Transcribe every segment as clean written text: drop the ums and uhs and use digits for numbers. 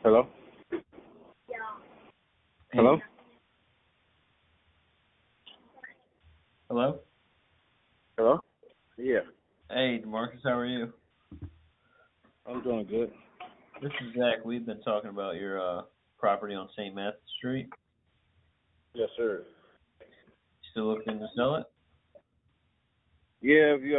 Hello? Hello? Hello? Hello? Yeah, Hey, Demarcus, how are you? I'm doing good. This is Zach. We've been talking about your property on St. Matthew Street. Yes, sir. Still looking to sell it? Yeah, if you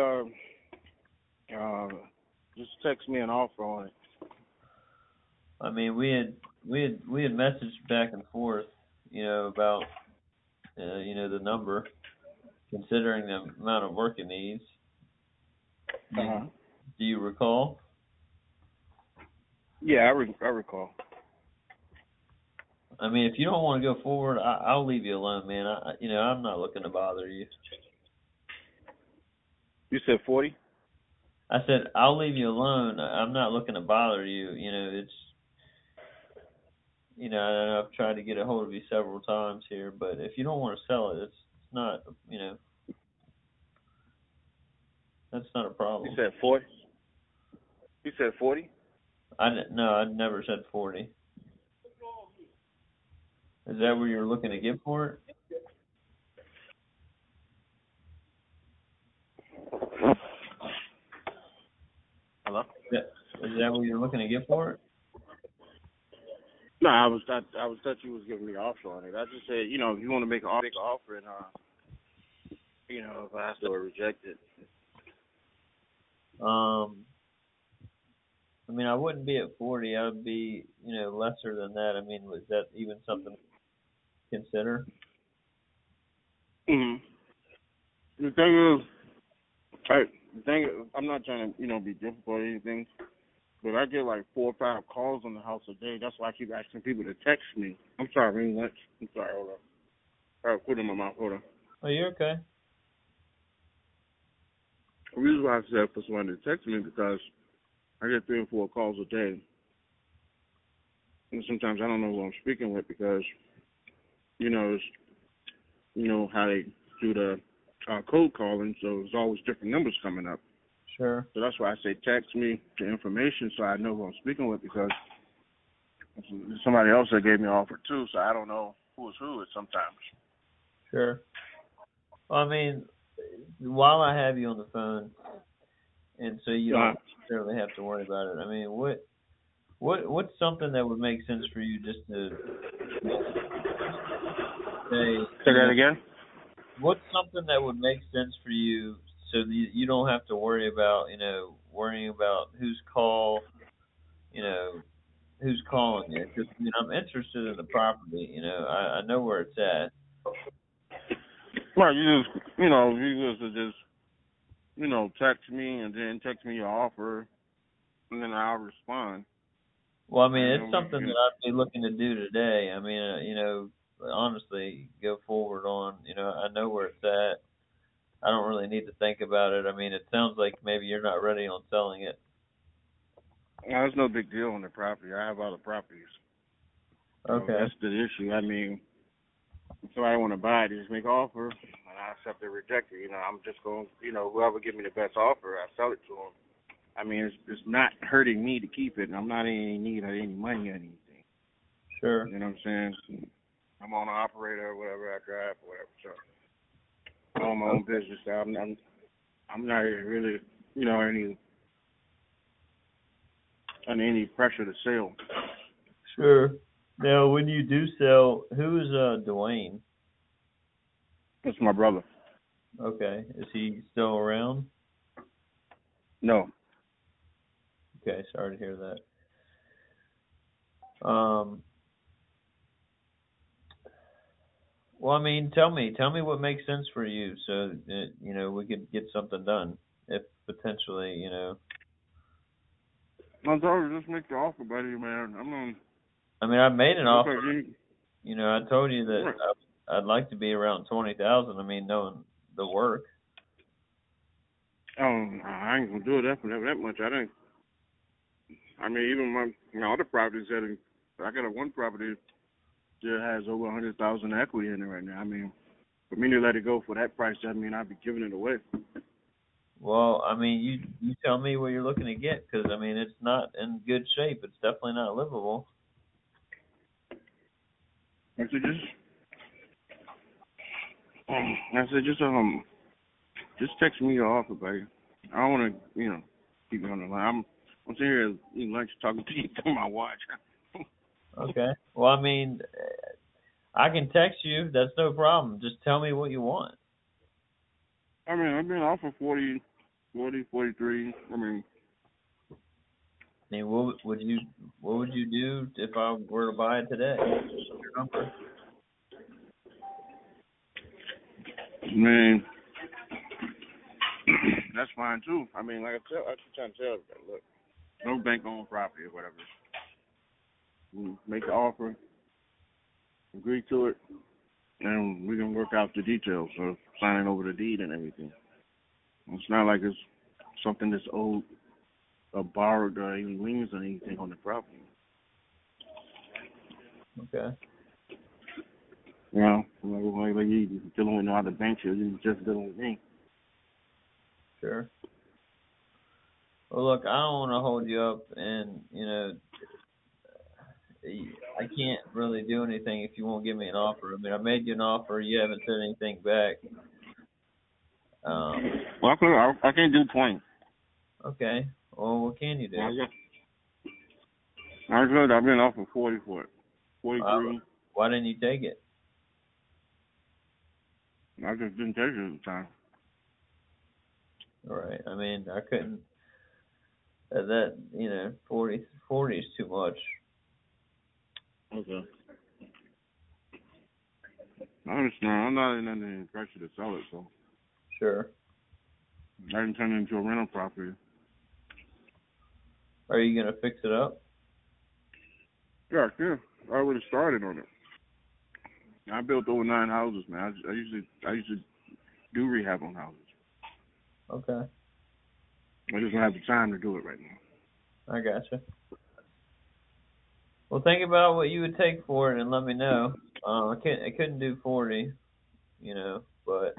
just text me an offer on it. I mean, we had messaged back and forth, about the number, considering the amount of work it needs. Do you recall? Yeah, I recall. I mean, if you don't want to go forward, I'll leave you alone, man. I'm not looking to bother you. You said 40? I said I'll leave you alone. I'm not looking to bother you. I've tried to get a hold of you several times here, but if you don't want to sell it, it's not, that's not a problem. You said 40? You said 40? No, I never said 40. Is that what you're looking to get for it? Hello? Is that what you're looking to get for it? No, I thought you was giving me an offer on it. I just said, if you want to make an offer and if I have to reject it. I mean, I wouldn't be at 40. I would be, lesser than that. I mean, was that even something to consider? Mhm. The thing is, I'm not trying to, be difficult or anything, but I get like 4 or 5 calls on the house a day. That's why I keep asking people to text me. I'm sorry, ring lunch. I'm sorry, hold on. I have food in my mouth, hold on. Oh, you're okay. The reason why I said for someone to text me because I get 3 or 4 calls a day. And sometimes I don't know who I'm speaking with because, it's, how they do the code calling, so there's always different numbers coming up. Sure. So that's why I say text me the information so I know who I'm speaking with because there's somebody else that gave me an offer too, so I don't know who's who sometimes. Sure. Well, I mean, while I have you on the phone, and so you don't necessarily have to worry about it. I mean, what's something that would make sense for you just to say that again? What's something that would make sense for you so that you don't have to worry about, worrying about who's calling you? Because I'm interested in the property. I know where it's at. Well, you just text me and then text me your offer, and then I'll respond. Well, I mean, it's something that I'd be looking to do today. I mean, honestly, go forward on. I know where it's at. I don't really need to think about it. I mean, it sounds like maybe you're not ready on selling it. No, there's no big deal on the property. I have other properties. Okay. That's the issue. I mean, if somebody want to buy it, they just make an offer, and I accept or reject it. I'm just going, whoever give me the best offer, I sell it to them. I mean, it's not hurting me to keep it, and I'm not in any need of any money or anything. Sure. You know what I'm saying? I'm on an operator or whatever, I drive or whatever, so I own my own business. So I'm not really, under any pressure to sell. Sure. Now, when you do sell, who's Dwayne? That's my brother. Okay. Is he still around? No. Okay, sorry to hear that. Well, I mean, tell me what makes sense for you, so that, we could get something done. If potentially, I'm sorry, just make the offer, buddy, man. I mean, I made an offer. Like I told you that I'd like to be around 20,000. I mean, knowing the work. I ain't gonna do it that much. I mean, even my other properties I got one property that has over 100,000 equity in it right now. I mean, for me to let it go for that price, I mean, I'd be giving it away. Well, I mean, you tell me what you're looking to get, because I mean, it's not in good shape. It's definitely not livable. I said just text me your offer, buddy. I don't want to, keep you on the line. I'm sitting here eating lunch talking to you through my watch. Okay. Well, I mean, I can text you. That's no problem. Just tell me what you want. I mean, I've been offered 40, 43. I mean, What would you do if I were to buy it today? Your number. man, that's fine too. I mean, like I keep trying to tell everybody, look, no bank-owned property or whatever. You make the offer, agree to it, and we can work out the details of signing over the deed and everything. It's not like it's something that's owed or borrowed or any liens or anything on the property. Okay. Like you dealing with no other bank here, you just dealing with me. Sure. Well, look, I don't want to hold you up, and I can't really do anything if you won't give me an offer. I mean, I made you an offer. You haven't said anything back. Well, I can't do 20. Okay. Well, what can you do? I said I've been offered 40 for it. 43. Why didn't you take it? I just didn't take it at the time. All right. I mean, I couldn't. 40 is too much. Okay. I understand. I'm not in any pressure to sell it, so. Sure. I can turn it into a rental property. Are you gonna fix it up? Yeah, I already started on it. I built over 9 houses, man. I usually do rehab on houses. Okay. I just don't have the time to do it right now. I gotcha. Well, think about what you would take for it and let me know. I couldn't do 40, but.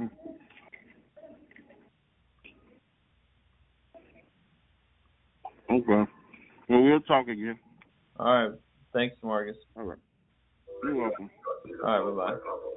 Okay. Well, we'll talk again. All right. Thanks, Marcus. All right. You're welcome. All right. Bye-bye.